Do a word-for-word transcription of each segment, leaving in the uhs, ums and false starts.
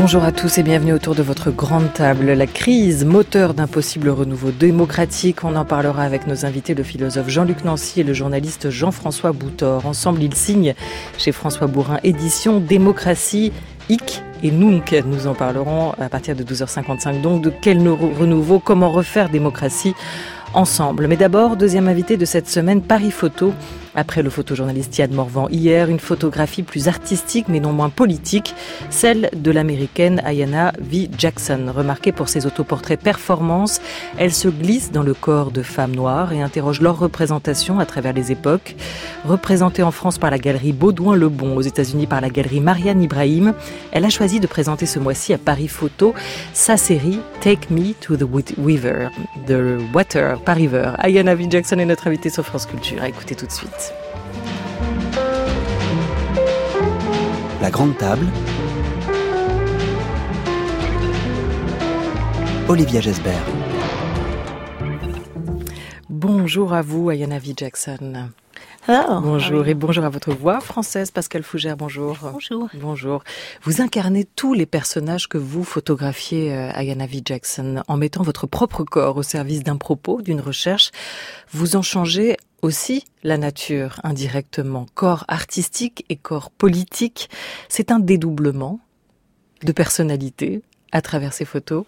Bonjour à tous et bienvenue autour de votre grande table. La crise, moteur d'un possible renouveau démocratique, on en parlera avec nos invités, le philosophe Jean-Luc Nancy et le journaliste Jean-François Boutor. Ensemble, ils signent chez François Bourin Édition Démocratie, Hic et Nunc. Nous en parlerons à partir de douze heures cinquante-cinq. Donc, de quel renouveau, comment refaire démocratie ensemble. Mais d'abord, deuxième invité de cette semaine, Paris Photo. Après le photojournaliste Yann Morvan hier, une photographie plus artistique mais non moins politique, celle de l'américaine Ayanna V. Jackson. Remarquée pour ses autoportraits performance, elle se glisse dans le corps de femmes noires et interroge leur représentation à travers les époques. Représentée en France par la galerie Baudouin-Lebon, aux États-Unis par la galerie Marianne Ibrahim, elle a choisi de présenter ce mois-ci à Paris Photo sa série Take Me to the River, The Water, par River. Ayanna V. Jackson est notre invitée sur France Culture. Écoutez tout de suite. La grande table. Olivia Gesbert. Bonjour à vous, Ayanna V. Jackson. Hello. Bonjour et bonjour à votre voix française, Pascal Fougère, bonjour. Bonjour. Bonjour. Vous incarnez tous les personnages que vous photographiez, euh, Ayanna V. Jackson, en mettant votre propre corps au service d'un propos, d'une recherche. Vous en changez aussi la nature indirectement. Corps artistique et corps politique, c'est un dédoublement de personnalité à travers ces photos.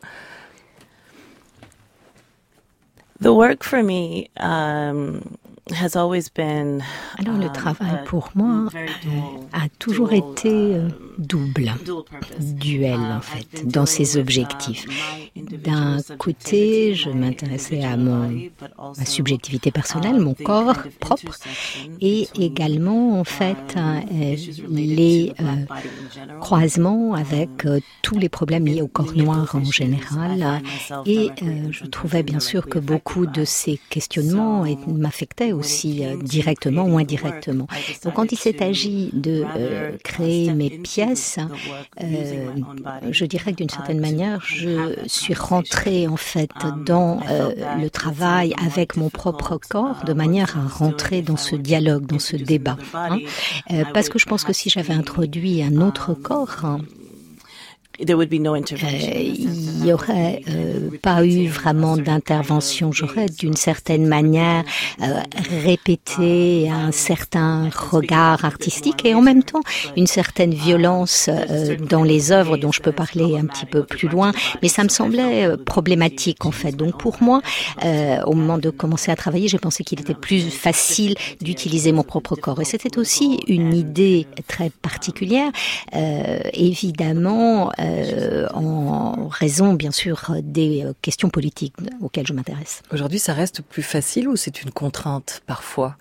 The work for me um, has always been. Alors le travail pour moi euh, a toujours été euh, double, duel en fait, dans ses objectifs. D'un côté, je m'intéressais à mon, ma subjectivité personnelle, mon corps propre, et également en fait euh, les euh, croisements avec euh, tous les problèmes liés au corps noir en général. Et euh, je trouvais bien sûr que beaucoup de ces questionnements m'affectaient aussi euh, directement ou indirectement. Donc quand il s'est agi de euh, créer mes pièces, euh, je dirais que d'une certaine manière, je suis rentrée en fait dans euh, le travail avec mon propre corps de manière à rentrer dans ce dialogue, dans ce débat. Hein. Euh, parce que je pense que si j'avais introduit un autre corps, hein, Euh, il n'y aurait euh, pas eu vraiment d'intervention. J'aurais d'une certaine manière euh, répété un certain regard artistique et en même temps une certaine violence euh, dans les œuvres dont je peux parler un petit peu plus loin. Mais ça me semblait euh, problématique en fait. Donc pour moi, euh, au moment de commencer à travailler, j'ai pensé qu'il était plus facile d'utiliser mon propre corps. Et c'était aussi une idée très particulière, euh, évidemment, euh, Euh, en raison, bien sûr, des euh, questions politiques auxquelles je m'intéresse. Aujourd'hui, ça reste plus facile ou c'est une contrainte parfois?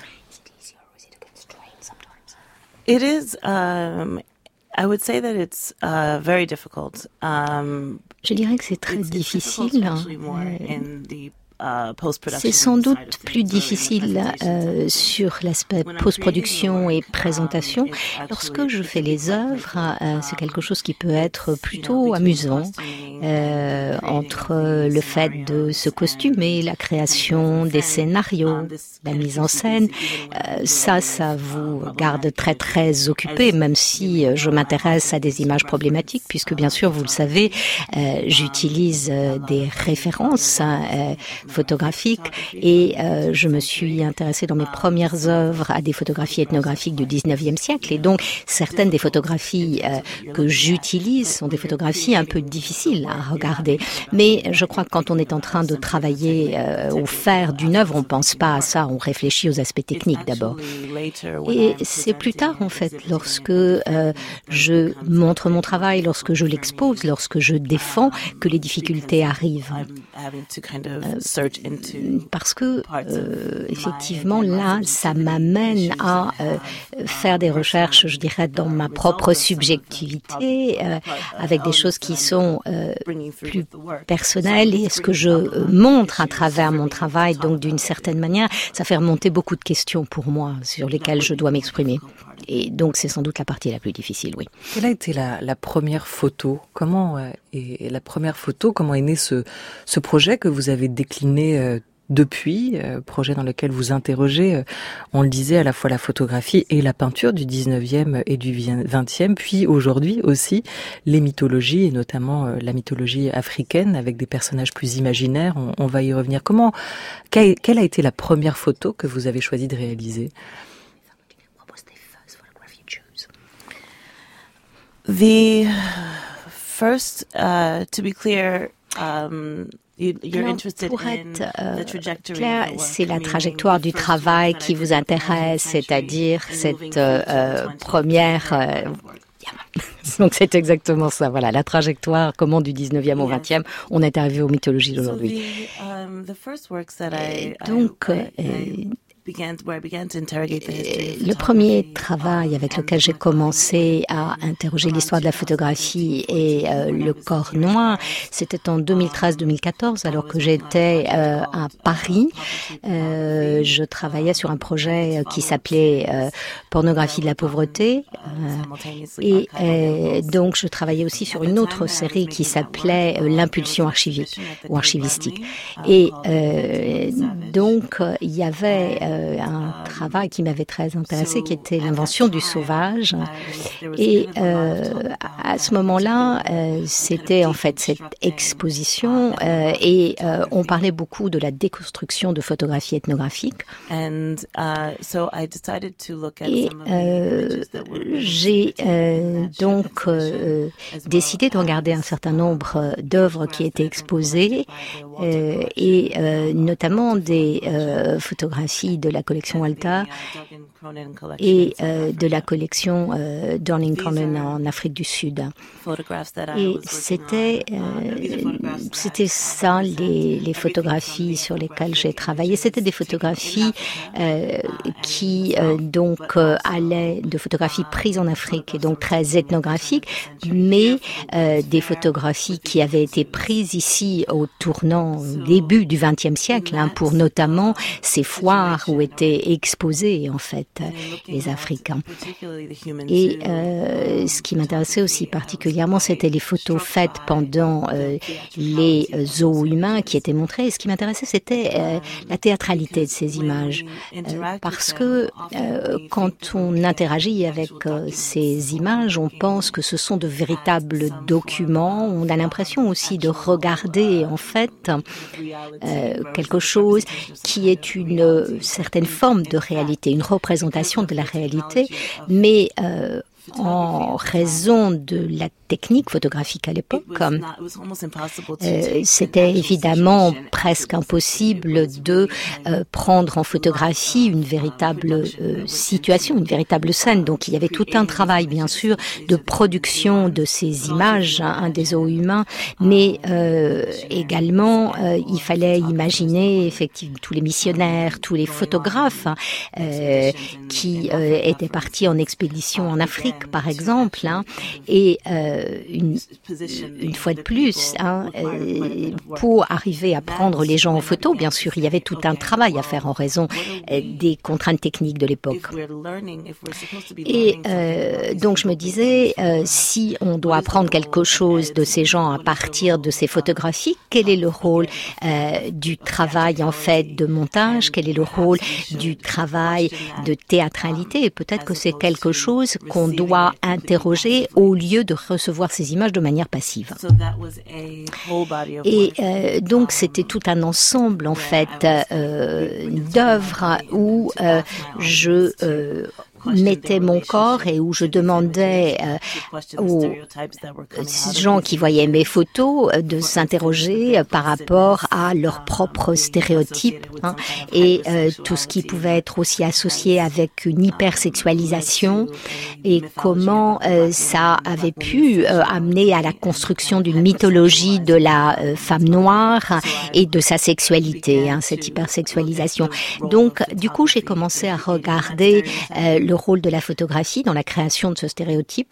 It is. Um, I would say that it's uh, very difficult. Um, je dirais que c'est très it's, difficile. It's euh, C'est sans doute plus difficile euh, sur l'aspect post-production et présentation. Lorsque je fais les œuvres, euh, c'est quelque chose qui peut être plutôt amusant euh, entre le fait de se costumer, la création des scénarios, la mise en scène. Euh, ça, ça vous garde très très occupé, même si je m'intéresse à des images problématiques, puisque bien sûr, vous le savez, euh, j'utilise euh, des références euh, photographiques et euh, je me suis intéressée dans mes premières œuvres à des photographies ethnographiques du dix-neuvième siècle et donc certaines des photographies euh, que j'utilise sont des photographies un peu difficiles à regarder. Mais je crois que quand on est en train de travailler euh, au faire d'une œuvre, on pense pas à ça, on réfléchit aux aspects techniques d'abord. Et c'est plus tard en fait, lorsque euh, je montre mon travail, lorsque je l'expose, lorsque je défends, que les difficultés arrivent. Euh, Parce que, euh, effectivement, là, ça m'amène à euh, faire des recherches, je dirais, dans ma propre subjectivité, euh, avec des choses qui sont euh, plus personnelles. Et ce que je euh, montre à travers mon travail, donc d'une certaine manière, ça fait remonter beaucoup de questions pour moi, sur lesquelles je dois m'exprimer. Et donc, c'est sans doute la partie la plus difficile, oui. Quelle a été la, la première photo? Comment euh, est la première photo? Comment est né ce, ce projet que vous avez décliné euh, depuis, euh, projet dans lequel vous interrogez, euh, on le disait, à la fois la photographie et la peinture du dix-neuvième et du vingtième, puis aujourd'hui aussi les mythologies, et notamment euh, la mythologie africaine avec des personnages plus imaginaires. On, on va y revenir. Comment, quelle, quelle a été la première photo que vous avez choisi de réaliser? The first, uh, to be clear, um, Alors, pour être euh, clair, c'est la trajectoire du travail qui vous intéresse, c'est-à-dire cette euh, première... Euh, donc c'est exactement ça, voilà, la trajectoire, comment du dix-neuvième au vingtième, on est arrivé aux mythologies d'aujourd'hui. Donc... Euh, Le premier travail avec lequel j'ai commencé à interroger l'histoire de la photographie et euh, le corps noir, c'était en deux mille treize deux mille quatorze, alors que j'étais euh, à Paris. Euh, je travaillais sur un projet qui s'appelait euh, Pornographie de la pauvreté. Euh, et euh, donc, je travaillais aussi sur une autre série qui s'appelait euh, L'impulsion archivique ou archivistique. Et euh, donc, il y avait... Euh, un travail qui m'avait très intéressé, qui était l'invention du sauvage. Et euh, à ce moment-là, euh, c'était en fait cette exposition euh, et euh, on parlait beaucoup de la déconstruction de photographie ethnographique. Et euh, j'ai euh, donc euh, décidé de regarder un certain nombre d'œuvres qui étaient exposées euh, et euh, notamment des euh, photographies de la collection Walter et euh, de la collection euh, Dorling Conan en Afrique du Sud. Et c'était euh, c'était ça les, les photographies sur lesquelles j'ai travaillé. C'était des photographies euh, qui euh, donc euh, allaient de photographies prises en Afrique et donc très ethnographiques, mais euh, des photographies qui avaient été prises ici au tournant au début du vingtième siècle, hein, pour notamment ces foires où étaient exposés en fait les Africains. Et euh, ce qui m'intéressait aussi particulièrement, c'était les photos faites pendant euh, les zoos humains qui étaient montrées. Et ce qui m'intéressait, c'était euh, la théâtralité de ces images. Euh, parce que euh, quand on interagit avec euh, ces images, on pense que ce sont de véritables documents. On a l'impression aussi de regarder en fait euh, quelque chose qui est une certaine forme de réalité, une représentation de la réalité, mais euh, en raison de la technique photographique à l'époque, euh, c'était évidemment presque impossible de euh, prendre en photographie une véritable euh, situation, une véritable scène. Donc il y avait tout un travail, bien sûr, de production de ces images, hein, des zoos humains, mais euh, également euh, il fallait imaginer effectivement tous les missionnaires, tous les photographes euh, qui euh, étaient partis en expédition en Afrique, par exemple, hein, et euh, Une, une fois de plus, hein, euh, pour arriver à prendre les gens en photo, bien sûr, il y avait tout un travail à faire en raison euh, des contraintes techniques de l'époque. Et euh, donc je me disais, euh, si on doit apprendre quelque chose de ces gens à partir de ces photographies, quel est le rôle euh, du travail en fait de montage, quel est le rôle du travail de théâtralité? Et peut-être que c'est quelque chose qu'on doit interroger au lieu de recevoir ces images de manière passive. Et euh, donc c'était tout un ensemble en fait euh, d'œuvres où euh, je euh, mettais mon corps et où je demandais euh, aux gens qui voyaient mes photos euh, de s'interroger euh, par rapport à leurs propres stéréotypes, hein, et euh, tout ce qui pouvait être aussi associé avec une hypersexualisation et comment euh, ça avait pu euh, amener à la construction d'une mythologie de la euh, femme noire et de sa sexualité, hein, cette hypersexualisation. Donc du coup j'ai commencé à regarder euh, le rôle de la photographie dans la création de ce stéréotype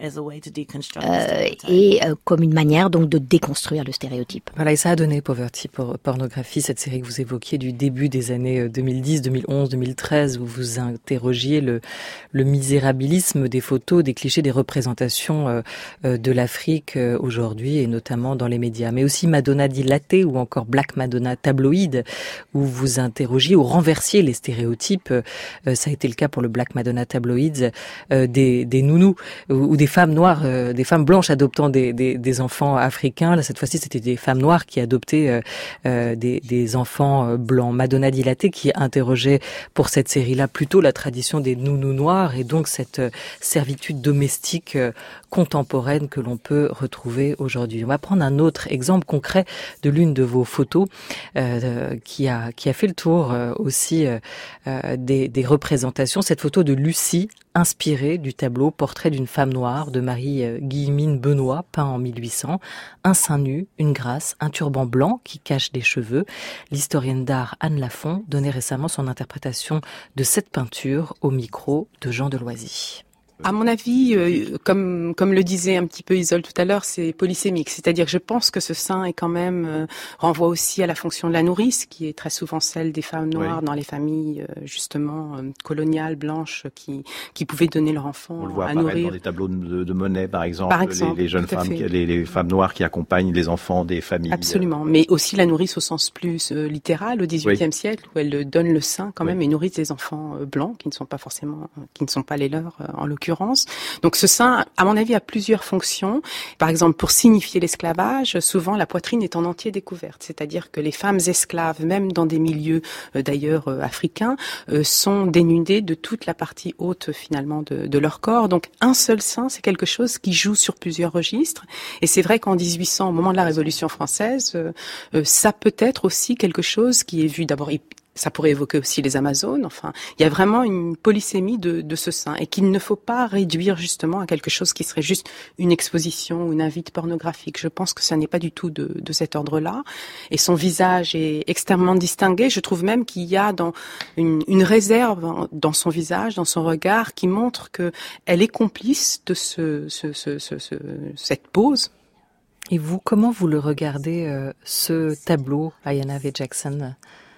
euh, et euh, comme une manière donc de déconstruire le stéréotype. Voilà, et ça a donné Poverty Pornography, cette série que vous évoquiez du début des années deux mille dix, deux mille onze, deux mille treize, où vous interrogiez le, le misérabilisme des photos, des clichés, des représentations euh, euh, de l'Afrique euh, aujourd'hui, et notamment dans les médias. Mais aussi Madonna Dilatée ou encore Black Madonna Tabloïd, où vous interrogiez ou renversiez les stéréotypes. Euh, ça a été le cas pour le Black Madonna Tabloïd, euh, des, des nounous ou, ou des femmes noires, euh, des femmes blanches adoptant des, des, des enfants africains. Là, cette fois-ci, c'était des femmes noires qui adoptaient euh, euh, des, des enfants blancs. Madonna Dilatée qui interrogeait pour cette série-là plutôt la tradition des nounous noirs et donc cette euh, servitude domestique euh, contemporaine que l'on peut retrouver aujourd'hui. On va prendre un autre exemple concret de l'une de vos photos euh, qui a qui a fait le tour euh, aussi euh, euh, des, des représentations. Cette photo de Lucie, inspirée du tableau Portrait d'une femme noire de Marie-Guillemine Benoît, peint en mille huit cents. Un sein nu, une grâce, un turban blanc qui cache des cheveux. L'historienne d'art Anne Lafont donnait récemment son interprétation de cette peinture au micro de Jean Deloisy. À mon avis, euh, comme comme le disait un petit peu Isole tout à l'heure, c'est polysémique. C'est-à-dire que je pense que ce sein est quand même euh, renvoie aussi à la fonction de la nourrice, qui est très souvent celle des femmes noires oui. dans les familles euh, justement euh, coloniales blanches qui qui pouvaient donner leur enfant On le voit à apparaître nourrir. Dans des tableaux de, de Monet, par exemple, par exemple les, les jeunes femmes, les, les femmes noires qui accompagnent les enfants des familles. Absolument, mais aussi la nourrice au sens plus euh, littéral au dix-huitième oui. siècle, où elle donne le sein quand même oui. et nourrit des enfants euh, blancs qui ne sont pas forcément, qui ne sont pas les leurs euh, en l'occurrence. Donc ce sein, à mon avis, a plusieurs fonctions. Par exemple, pour signifier l'esclavage, souvent la poitrine est en entier découverte. C'est-à-dire que les femmes esclaves, même dans des milieux euh, d'ailleurs euh, africains, euh, sont dénudées de toute la partie haute finalement de, de leur corps. Donc un seul sein, c'est quelque chose qui joue sur plusieurs registres. Et c'est vrai qu'en dix-huit cents, au moment de la Révolution française, euh, euh, ça peut être aussi quelque chose qui est vu d'abord... Ça pourrait évoquer aussi les Amazones. Enfin, il y a vraiment une polysémie de, de ce sein et qu'il ne faut pas réduire justement à quelque chose qui serait juste une exposition ou une invite pornographique. Je pense que ça n'est pas du tout de, de cet ordre-là. Et son visage est extrêmement distingué. Je trouve même qu'il y a dans une, une réserve dans son visage, dans son regard, qui montre que elle est complice de ce, ce, ce, ce, ce cette pose. Et vous, comment vous le regardez euh, ce tableau, Ayanna V. Jackson?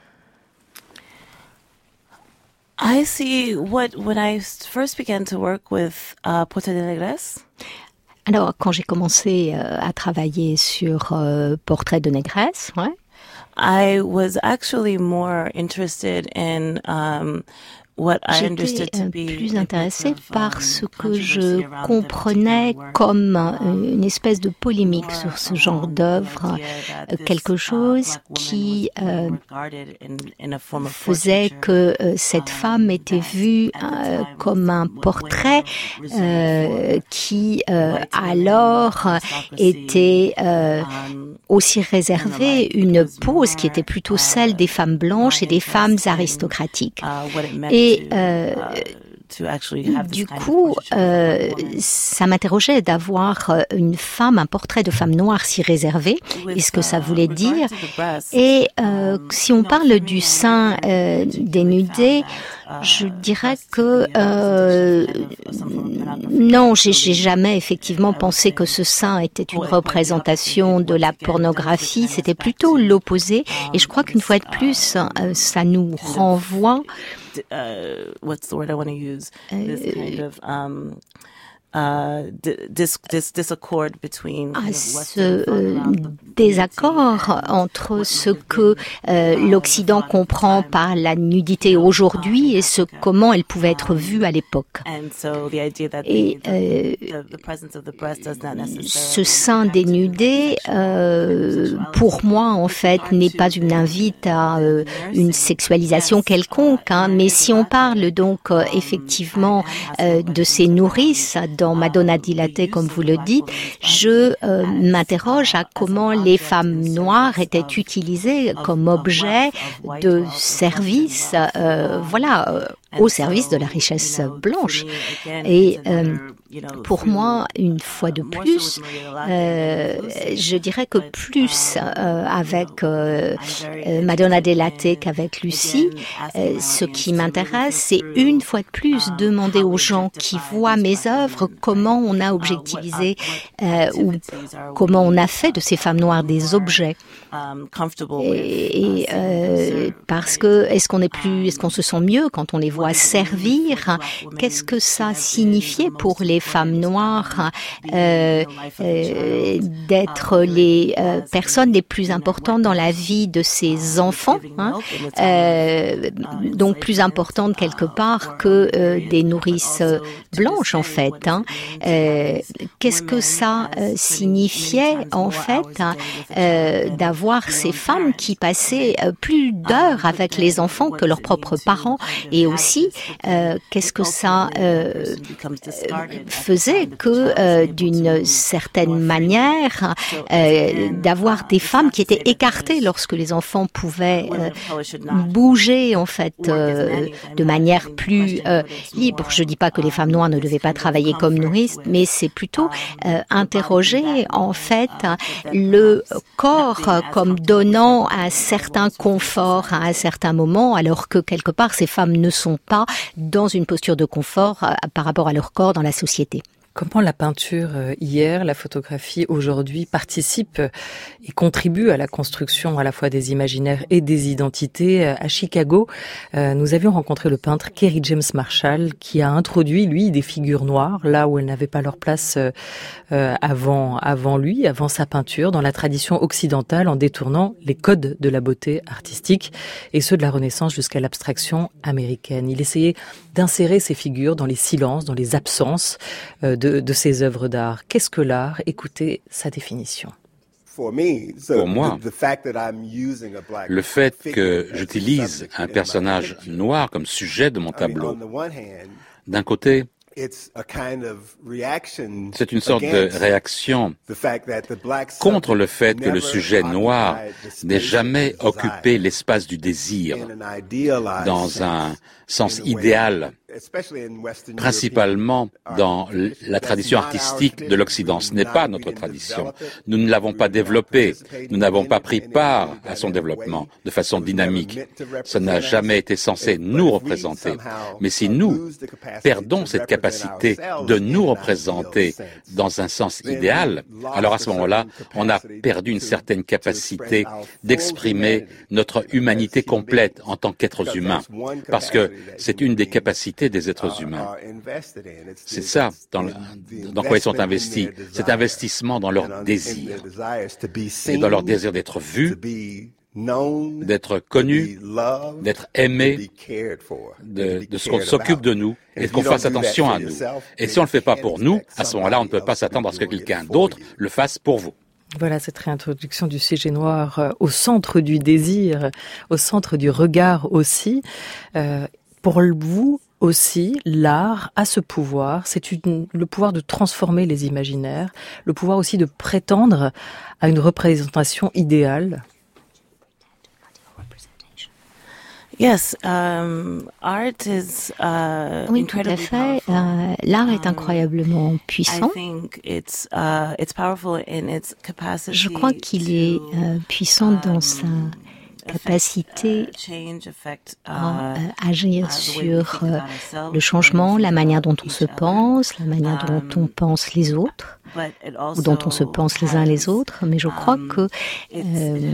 I see what when I first began to work with uh, Portrait de Négresse. Alors, quand j'ai commencé euh, à travailler sur euh, Portrait de Négresse, ouais. I was actually more interested in um, J'étais plus intéressée par ce que je comprenais comme une espèce de polémique sur ce genre d'œuvre, quelque chose qui euh, faisait que euh, cette femme était vue euh, comme un portrait euh, qui euh, alors était euh, aussi réservé une pose qui était plutôt celle des femmes blanches et des femmes aristocratiques. Et Et euh, du coup, euh, ça m'interrogeait d'avoir une femme, un portrait de femme noire si réservé, et ce que ça voulait dire. Et euh, si on parle du sein euh, dénudé, je dirais que euh, non, j'ai, j'ai jamais effectivement pensé que ce sein était une représentation de la pornographie. C'était plutôt l'opposé. Et je crois qu'une fois de plus, euh, ça nous renvoie. Uh, what's the word I want to use? This kind of um, uh, dis, dis, disaccord between ah, ce euh, désaccord entre ce que euh, l'Occident comprend par la nudité aujourd'hui et ce comment elle pouvait être vue à l'époque. Et euh, ce sein dénudé, euh, pour moi, en fait, n'est pas une invite à euh, une sexualisation quelconque, hein, mais si on parle donc euh, effectivement euh, de ces nourrices dans Madonna Dilatée, comme vous le dites, je euh, m'interroge à comment les femmes noires étaient utilisées comme objet de service, euh, voilà, au service de la richesse blanche. Et euh, pour moi, une fois de plus, euh, je dirais que plus euh, avec euh, Madonna Delate qu'avec Lucie, euh, ce qui m'intéresse, c'est une fois de plus demander aux gens qui voient mes œuvres comment on a objectivisé euh, ou comment on a fait de ces femmes noires des objets. Et, et euh, parce que est-ce qu'on est plus, est-ce qu'on se sent mieux quand on les voit servir? Qu'est-ce que ça signifiait pour les femmes noires euh, euh, d'être les euh, personnes les plus importantes dans la vie de ces enfants, hein, euh, donc plus importantes quelque part que euh, des nourrices blanches en fait. Hein. Euh, qu'est-ce que ça euh, signifiait en fait euh, d'avoir ces femmes qui passaient euh, plus d'heures avec les enfants que leurs propres parents, et aussi euh, qu'est-ce que ça euh, faisait que euh, d'une certaine manière euh, d'avoir des femmes qui étaient écartées lorsque les enfants pouvaient euh, bouger en fait euh, de manière plus euh, libre. Je dis pas que les femmes noires ne devaient pas travailler comme nourrices, mais c'est plutôt euh, interroger en fait le corps comme donnant un certain confort à un certain moment, alors que quelque part ces femmes ne sont pas dans une posture de confort euh, par rapport à leur corps dans la société. Comment la peinture hier, la photographie aujourd'hui participe et contribue à la construction à la fois des imaginaires et des identités? À Chicago, nous avions rencontré le peintre Kerry James Marshall qui a introduit, lui, des figures noires là où elles n'avaient pas leur place avant, avant lui, avant sa peinture, dans la tradition occidentale en détournant les codes de la beauté artistique et ceux de la Renaissance jusqu'à l'abstraction américaine. Il essayait d'insérer ces figures dans les silences, dans les absences de De, de ses œuvres d'art. Qu'est-ce que l'art? Écoutez sa définition. Pour moi, le fait que j'utilise un personnage noir comme sujet de mon tableau, d'un côté, c'est une sorte de réaction contre le fait que le sujet noir n'ait jamais occupé l'espace du désir dans un sens idéal, principalement dans la tradition artistique de l'Occident. Ce n'est pas notre tradition. Nous ne l'avons pas développée. Nous n'avons pas pris part à son développement de façon dynamique. Ça n'a jamais été censé nous représenter. Mais si nous perdons cette capacité de nous représenter dans un sens idéal, alors à ce moment-là, on a perdu une certaine capacité d'exprimer notre humanité complète en tant qu'êtres humains. Parce que c'est une des capacités des êtres humains. C'est ça dans, le, dans quoi ils sont investis. Cet investissement dans leur désir. Et dans leur désir d'être vus, d'être connus, d'être aimés, de, de ce qu'on s'occupe de nous et qu'on fasse attention à nous. Et si on ne le fait pas pour nous, à ce moment-là, on ne peut pas s'attendre à ce que quelqu'un d'autre le fasse pour vous. Voilà cette réintroduction du sujet noir euh, au centre du désir, au centre du regard aussi. Euh, pour vous aussi, l'art a ce pouvoir, c'est une, le pouvoir de transformer les imaginaires, le pouvoir aussi de prétendre à une représentation idéale. Yes, um, art is, uh, oui, tout à fait. Euh, l'art est incroyablement puissant. It's, uh, it's powerful in its capacity. Je crois qu'il est euh, puissant dans sa capacité à agir sur euh, le changement, la manière dont on se pense, la manière dont on pense les autres, ou dont on se pense les uns les autres. Mais je crois que euh,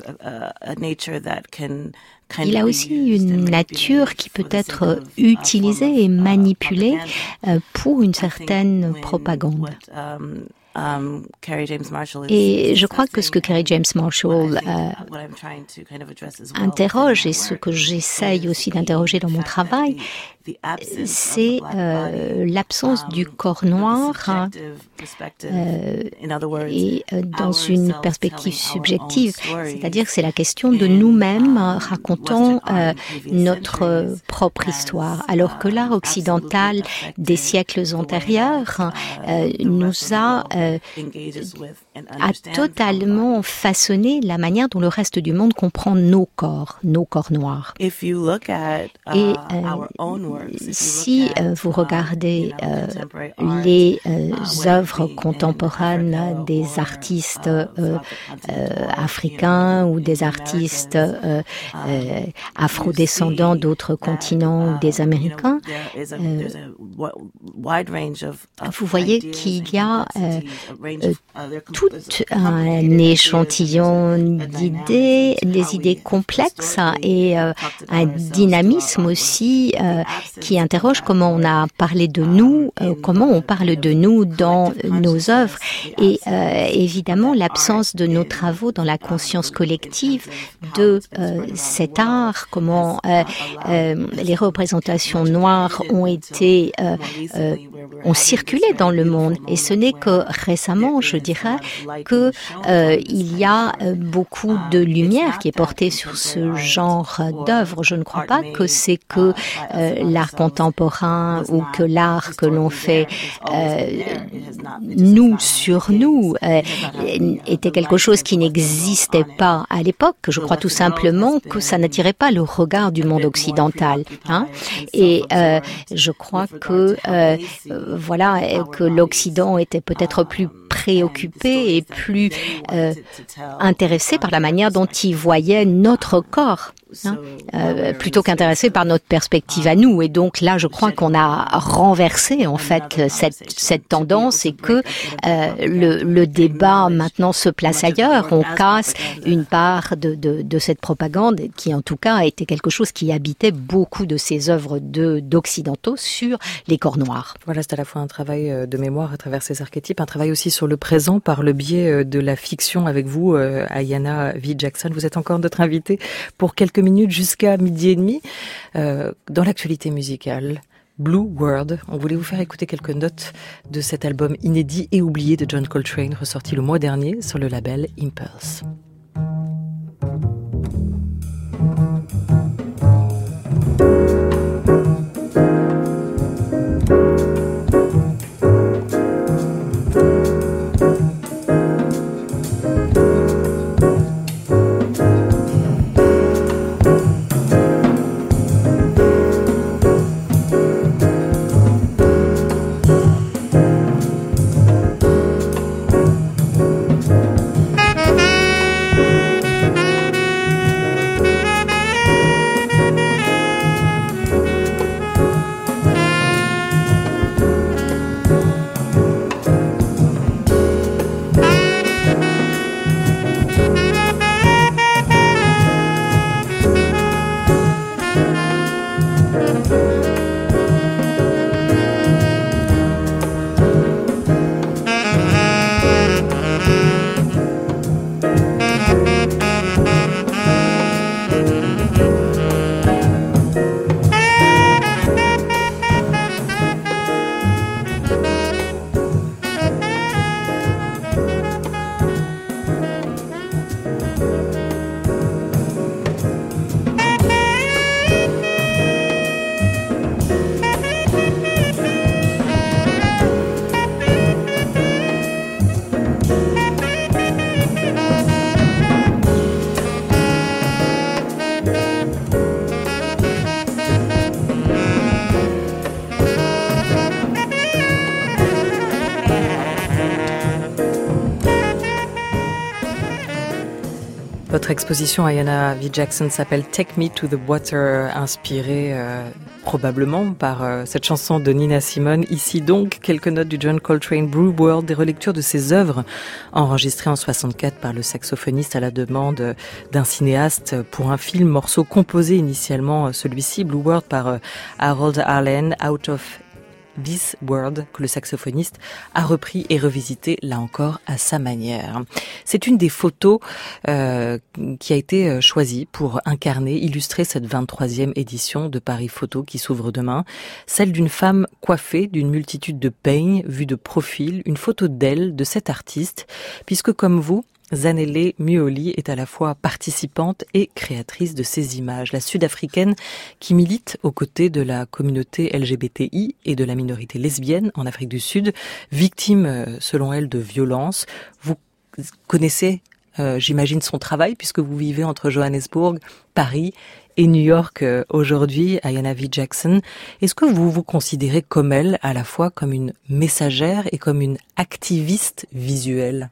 il a aussi une nature qui peut être utilisée et manipulée euh, pour une certaine propagande. Et je crois que ce que Kerry James Marshall euh, interroge, et ce que j'essaye aussi d'interroger dans mon travail, c'est euh, l'absence du corps noir hein, euh, et euh, dans une perspective subjective, c'est-à-dire que c'est la question de nous-mêmes racontant euh, notre propre histoire, alors que l'art occidental des siècles antérieurs euh, nous a euh, a totalement façonné la manière dont le reste du monde comprend nos corps, nos corps noirs. Et euh, si euh, vous regardez euh, les euh, œuvres contemporaines des artistes euh, euh, africains ou des artistes euh, euh, afrodescendants d'autres continents ou des Américains, euh, vous voyez qu'il y a euh, euh, tout un échantillon d'idées, des idées complexes et euh, un dynamisme aussi euh, qui interroge comment on a parlé de nous, euh, comment on parle de nous dans nos œuvres et euh, évidemment l'absence de nos travaux dans la conscience collective de euh, cet art, comment euh, euh, les représentations noires ont été euh, euh, ont circulé dans le monde et ce n'est que récemment, je dirais, que euh, il y a euh, beaucoup de lumière qui est portée sur ce genre d'œuvres. Je ne crois pas que c'est que euh, l'art contemporain ou que l'art que l'on fait euh, nous sur nous euh, était quelque chose qui n'existait pas à l'époque. Je crois tout simplement que ça n'attirait pas le regard du monde occidental. Hein. Et euh, je crois que euh, voilà que l'Occident était peut-être plus préoccupé et plus euh, intéressé par la manière dont il voyait notre corps, hein, euh, plutôt qu'intéressé par notre perspective à nous. Et donc là, je crois qu'on a renversé en fait cette, cette tendance et que euh, le, le débat maintenant se place ailleurs. On casse une part de, de, de cette propagande qui, en tout cas, a été quelque chose qui habitait beaucoup de ces œuvres de, d'occidentaux sur les corps noirs. Voilà, c'est à la fois un travail de mémoire à travers ces archétypes, un travail aussi sur le présent par le biais de la fiction avec vous, Ayanna V. Jackson. Vous êtes encore notre invitée pour quelques minutes jusqu'à midi et demi. Euh, dans l'actualité musicale, Blue World, on voulait vous faire écouter quelques notes de cet album inédit et oublié de John Coltrane, ressorti le mois dernier sur le label Impulse. Votre exposition, Ayanna V. Jackson, s'appelle Take Me to the Water, inspirée euh, probablement par euh, cette chanson de Nina Simone. Ici donc, quelques notes du John Coltrane Blue World, des relectures de ses œuvres enregistrées en soixante-quatre par le saxophoniste à la demande d'un cinéaste pour un film, morceau composé initialement, celui-ci, Blue World, par euh, Harold Arlen, Out of This World, que le saxophoniste a repris et revisité, là encore, à sa manière. C'est une des photos euh, qui a été choisie pour incarner, illustrer cette vingt-troisième édition de Paris Photo qui s'ouvre demain. Celle d'une femme coiffée d'une multitude de peignes, vue de profil, une photo d'elle, de cet artiste, puisque comme vous, Zanele Muoli est à la fois participante et créatrice de ces images. La Sud-Africaine qui milite aux côtés de la communauté L G B T I et de la minorité lesbienne en Afrique du Sud, victime selon elle de violences. Vous connaissez, euh, j'imagine, son travail, puisque vous vivez entre Johannesburg, Paris et New York euh, aujourd'hui, Ayanna V. Jackson. Est-ce que vous vous considérez comme elle, à la fois comme une messagère et comme une activiste visuelle?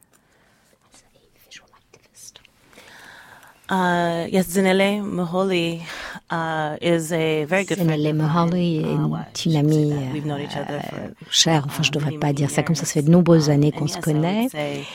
Uh, yes, Zanele Moholi uh, is a very good friend. Zanele Moholi est une amie euh, chère. Enfin, je devrais pas dire ça comme ça. Ça fait de nombreuses années qu'on se connaît.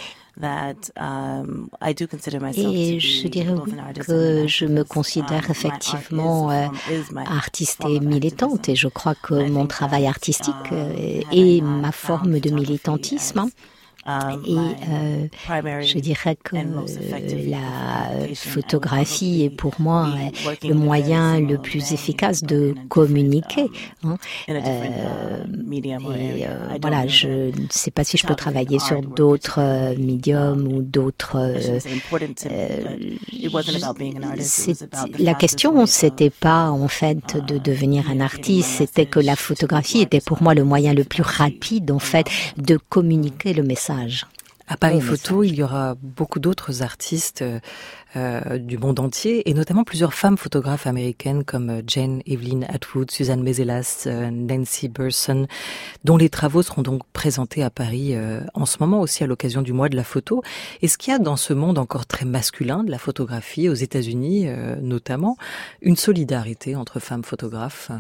Et je dirais oui que je me considère effectivement euh, artiste et militante. Et je crois que mon travail artistique euh, est ma forme de militantisme. Et euh, je dirais que la photographie est pour moi le moyen le plus efficace de communiquer. Hein. Euh, et euh, voilà, je ne sais pas si je peux travailler sur d'autres euh, médiums ou d'autres. Euh, la question, c'était pas en fait de devenir un artiste, c'était que la photographie était pour moi le moyen le plus rapide en fait de communiquer le message. À Paris Photo, il y aura beaucoup d'autres artistes euh, du monde entier, et notamment plusieurs femmes photographes américaines comme Jane Evelyn Atwood, Suzanne Mezelas, euh, Nancy Burson, dont les travaux seront donc présentés à Paris euh, en ce moment aussi à l'occasion du mois de la photo. Est-ce qu'il y a dans ce monde encore très masculin de la photographie, aux États-Unis euh, notamment, une solidarité entre femmes photographes?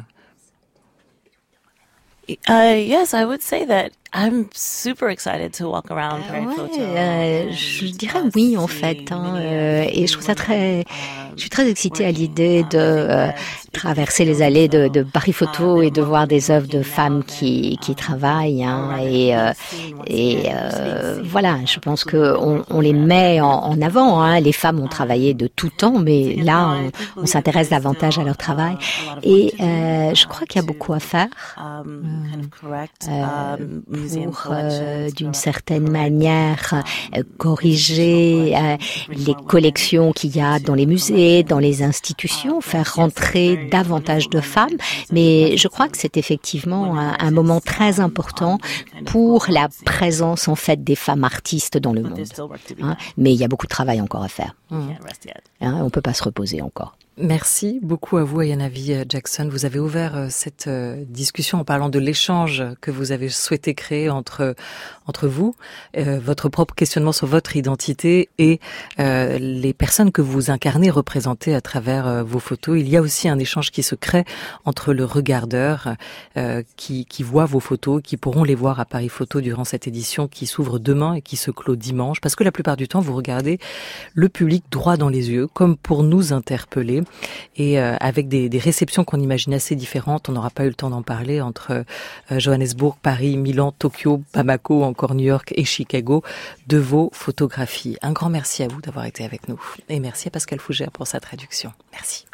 Uh, yes, I would say that. I'm super excited to walk around Paris ouais, Photo. Euh, je dirais oui en fait, hein, euh, et je trouve ça très, je suis très excitée à l'idée de euh, traverser les allées de, de Paris Photo et de voir des œuvres de femmes qui qui travaillent, hein, et euh, et euh, voilà, je pense que on, on les met en, en avant. Hein, les femmes ont travaillé de tout temps, mais là on, on s'intéresse davantage à leur travail, et euh, je crois qu'il y a beaucoup à faire. Euh, euh, pour, euh, d'une certaine manière, euh, corriger euh, les collections qu'il y a dans les musées, dans les institutions, faire rentrer davantage de femmes. Mais je crois que c'est effectivement un, un moment très important pour la présence, en fait, des femmes artistes dans le monde. Hein, mais il y a beaucoup de travail encore à faire. Mmh. Hein, on peut pas se reposer encore. Merci beaucoup à vous, Ayanna V. Jackson. Vous avez ouvert cette discussion en parlant de l'échange que vous avez souhaité créer entre entre vous, euh, votre propre questionnement sur votre identité et euh, les personnes que vous incarnez, représentées à travers euh, vos photos. Il y a aussi un échange qui se crée entre le regardeur euh, qui, qui voit vos photos, qui pourront les voir à Paris Photo durant cette édition qui s'ouvre demain et qui se clôt dimanche, parce que la plupart du temps, vous regardez le public droit dans les yeux, comme pour nous interpeller. Et euh, avec des, des réceptions qu'on imagine assez différentes, on n'aura pas eu le temps d'en parler, entre euh, Johannesburg, Paris, Milan, Tokyo, Bamako, encore New York et Chicago, de vos photographies. Un grand merci à vous d'avoir été avec nous. Et merci à Pascal Fougère pour sa traduction. Merci.